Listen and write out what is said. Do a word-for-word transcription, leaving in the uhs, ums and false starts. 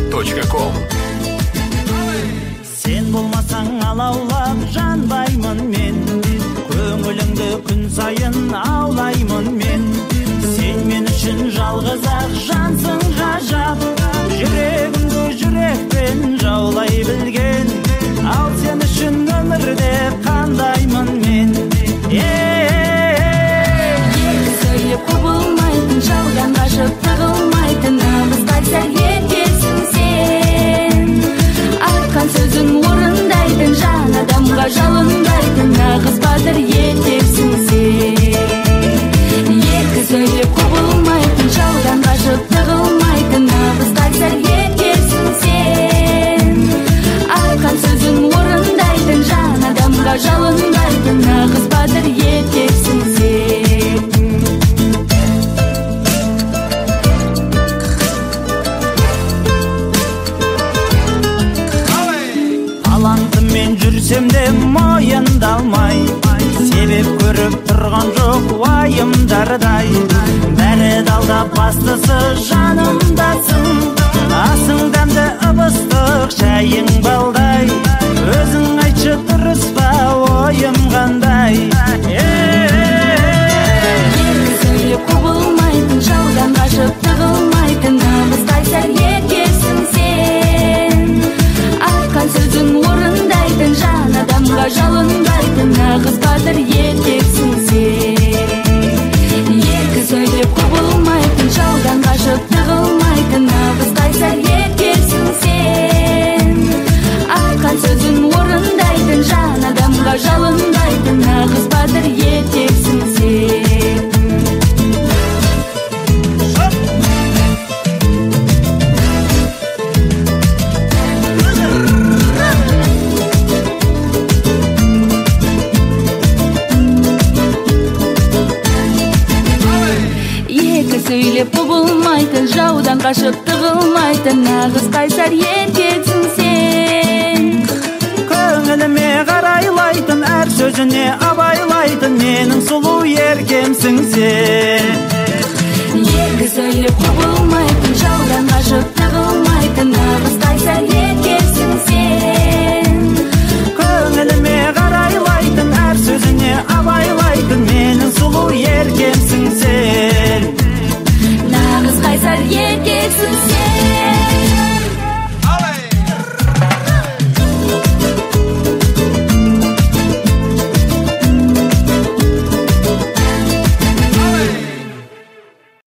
точка ком. Сен болмасаң алаулап жанбаймын мен, көңіліңді күн сайын аулаймын мен. Сен мен үшін жалғыз ақ жансың ғажап, жүрегімді жүрекпен жаулай білген. Ал сен үшін өмірде қандаймын мен. Екі сөйлеп құбылмайтын, жаудан қашып тығылмайтын, нағыздай сәл еркексің сен. Айтқан сөзін орындайтын, жан адамға жалындайтын, нағыз батыр еркексің сен. Екі сөйлеп құбылмайтын, жаудан қашып тығылмайтын, нағыздай сәл еркексің сен. Айтқан сөзін орындайтын, жан адамға жалындайтын, нағыз батыр еркексің сен. Талантыммен жүрсем де мойындалмай, себеп көріп тұрған жоқ уайымдардай. Бәрі далда, бастысы жанымдасың, асың дәмді ыбыстық шайың балдай. Өзің айтшы дұрыс па ойым қандай? Екі сөйлеп құбылмайтын, жаудан қашып тығылмайтын, нағыздай сәл еркексің сен. Айтқан сөзін орындайтын, жан адамға жалындайтын, нағыз батыр еркексің сен. Екі сөйлеп құбылмайтын, жаудан қашып тығылмайтын, нағыздай сәл еркексің сен. Айтқан сөзін орындайтын, жан адамға жалындайтын, нағыз батыр еркексің сен. Екі сөйлеп құбылмайтын, жаудан қашып тығылмайтын, нағыз қайсар еркексің сен. Көңіліме қарайлайтын, әр сөзіне абайлайтын, менің сұлу еркемсің сен. Екі сөйлеп құбылмайтын, жаудан қашып тығылмайтын, нағыз қайсар еркексің сен. Көңіліме қарайлайтын, әр сөзіне абайлайтын, менің сұлу еркемсің сен. Нағыз қайсар еркексің сен.